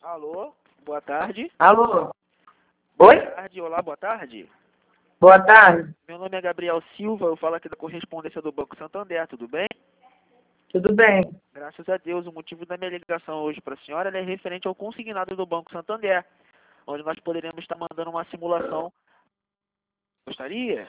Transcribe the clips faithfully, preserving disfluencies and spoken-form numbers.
Alô, boa tarde. Alô? Boa Oi? tarde, olá, boa tarde. Boa tarde. Meu nome é Gabriel Silva, eu falo aqui da correspondência do Banco Santander, tudo bem? Tudo bem? Graças a Deus, o motivo da minha ligação hoje para a senhora é referente ao consignado do Banco Santander, onde nós poderíamos estar mandando uma simulação. Gostaria?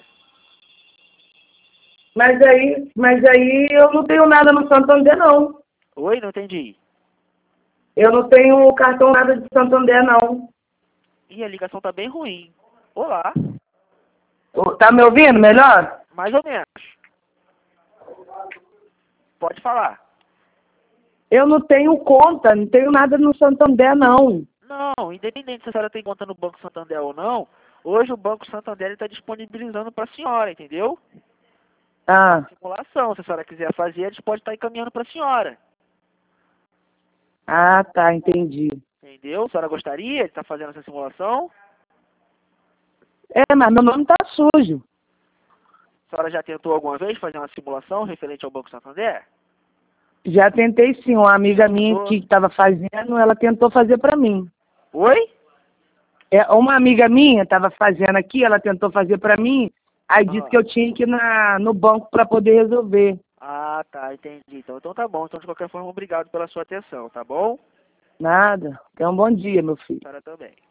Mas aí, mas aí eu não tenho nada no Santander, não. Oi, não entendi. Eu não tenho cartão nada de Santander, não. Ih, a ligação tá bem ruim. Olá, Ô, tá me ouvindo melhor? mais ou menos. Pode falar. Eu não tenho conta, não tenho nada no Santander, não. Não, independente se a senhora tem conta no Banco Santander ou não, hoje o Banco Santander está disponibilizando para a senhora, entendeu? Ah, Simulação, se a senhora quiser fazer, eles podem estar encaminhando para a senhora. ah, tá, entendi. Entendeu? A senhora gostaria de estar fazendo essa simulação? É, mas meu nome tá sujo. A senhora já tentou alguma vez fazer uma simulação referente ao Banco Santander? Já tentei sim, uma amiga minha Tentou. que estava fazendo, ela tentou fazer para mim. Oi? É, uma amiga minha estava fazendo aqui, ela tentou fazer para mim, aí disse Ah. que eu tinha que ir na, no banco para poder resolver. Ah, tá, entendi. Então, então tá bom. Então, de qualquer forma, obrigado pela sua atenção, tá bom? Nada. Tenha um bom dia, meu filho. A senhora também.